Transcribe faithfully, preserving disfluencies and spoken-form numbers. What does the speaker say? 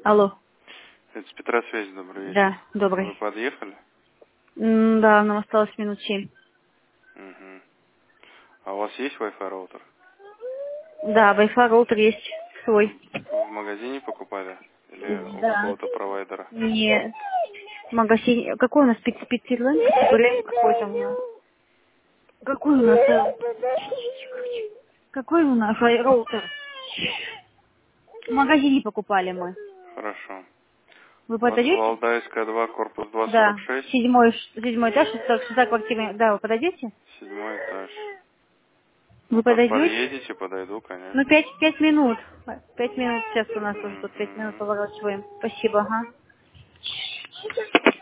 Алло. Это с Петра связи, добрый вечер. Да, добрый. Вы подъехали? М, Да, нам осталось минут семь. Угу. А у вас есть Wi-Fi роутер? Да, Wi-Fi роутер есть свой. В магазине покупали? Или у Да. какого-то провайдера? Не, магазин. Какой у нас пицца пиццерланд? Блин, какой там у нас? Какой у нас? э, Какой у нас wi- роутер? В магазине покупали мы. Хорошо. Вы Ва- подойдете? Валдайская два, корпус два Да. сорок шесть. Седьмой, ш- седьмой этаж, шестая, шестая квартира. Да, вы подойдете? Седьмой этаж. Ну Вы как подойдете? подъедете, подойду, Ну, конечно. пять, пять минут. Пять минут сейчас у нас уже тут пять минут Угу. поворачиваем. Спасибо, ага.